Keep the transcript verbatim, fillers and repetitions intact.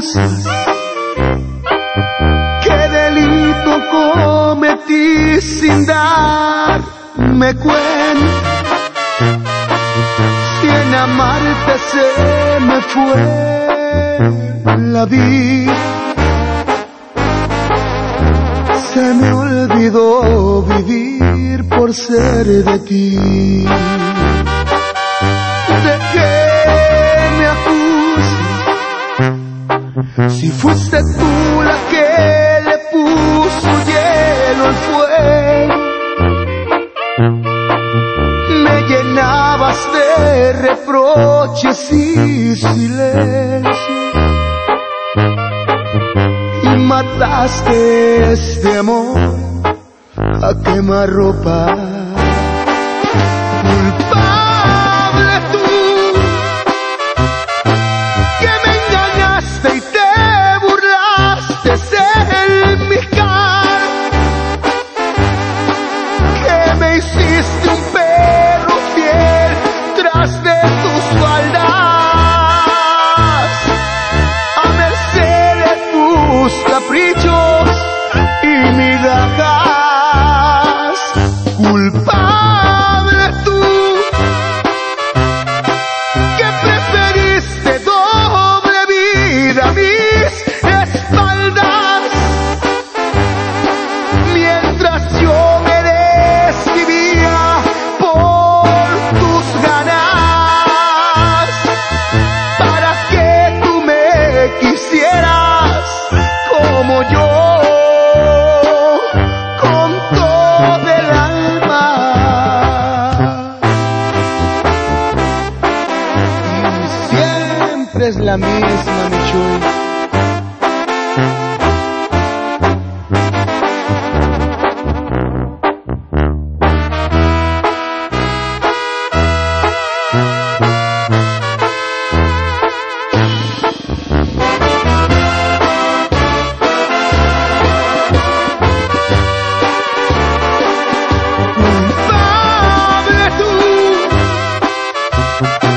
acusas? ¿Qué delito cometí sin darme cuenta? Si en amarte se me fue la vida, se me olvidó vivir por ser de ti. ¿De qué me acusas? Si fuiste tú la que le puso hielo al fuego, me llenabas de reproches y silencio, y mataste este amor a quemarropa. Culpable tú, que me engañaste y te burlaste de mi cara, que me hiciste un perro fiel tras de tus faldas, a merced de tus caprichos y migajas. Culpable tú, que preferiste doble vida a mis espaldas, mientras yo me desvivía por tus ganas, para que tú me quisieras como yo, con todo el alma. Y siempre es la misma, mi Chuy. Culpable tú,